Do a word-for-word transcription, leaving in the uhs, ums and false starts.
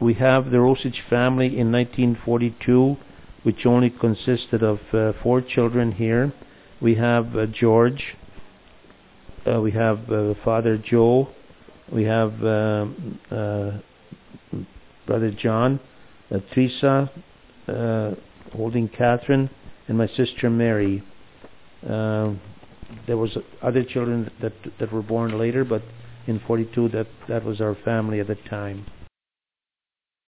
we have the Rosich family in nineteen forty-two, which only consisted of uh, four children here. We have uh, George, uh, we have uh, Father Joe, we have uh, uh, Brother John, uh, Teresa, uh, holding Catherine, and my sister Mary. Uh, there was other children that that were born later, but in forty-two that that was our family at the time.